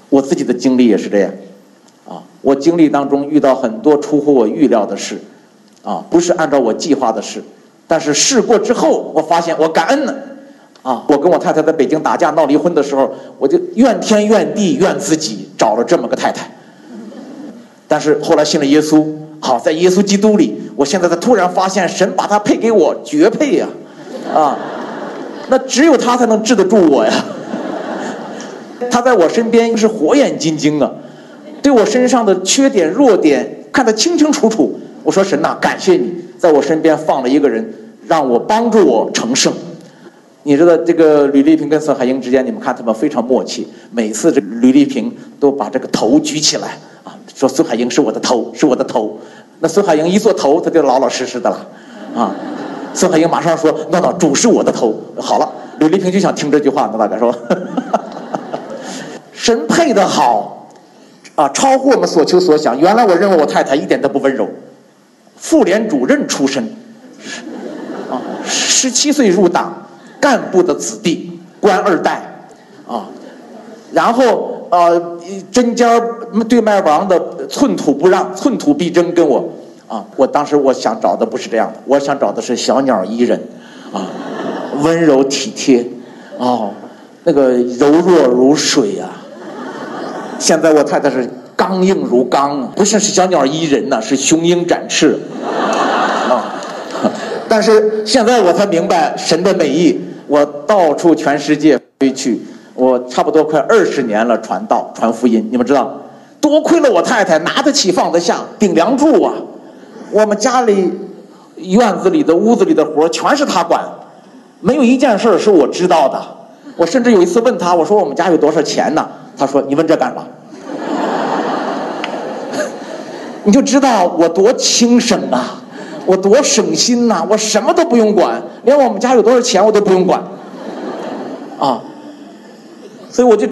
我自己的经历也是这样，我经历当中遇到很多出乎我预料的事，不是按照我计划的事，但是事过之后，我发现我感恩了，我跟我太太在北京打架闹离婚的时候，我就怨天怨地怨自己找了这么个太太，但是后来信了耶稣，在耶稣基督里，我现在才突然发现神把他配给我，绝配呀，那只有他才能治得住我呀。他在我身边是火眼金睛啊，对我身上的缺点弱点看得清清楚楚。我说神呐，感谢你在我身边放了一个人，让我帮助我成圣。你知道这个吕丽萍跟孙海英之间，你们看他们非常默契，每次这吕丽萍都把这个头举起来说孙海英是我的头，是我的头。那孙海英一做头，他就老老实实的了孙海英马上说那主是我的头。好了，吕丽萍就想听这句话，那大概说神配得好超乎我们所求所想。原来我认为我太太一点都不温柔，妇联主任出身17岁入党，干部的子弟，官二代然后针尖对麦芒的，寸土不让，寸土必争，跟我我当时我想找的不是这样的，我想找的是小鸟依人温柔体贴那个柔弱如水现在我太太是刚硬如钢，不是小鸟依人是雄鹰展翅但是现在我才明白神的美意。我到处全世界飞去，我差不多快20年了，传道传福音。你们知道，多亏了我太太拿得起放得下，顶梁柱我们家里院子里的屋子里的活全是她管，没有一件事是我知道的。我甚至有一次问她，我说我们家有多少钱呢？她说你问这干嘛？你就知道我多轻省我多省心我什么都不用管，连我们家有多少钱我都不用管所以我就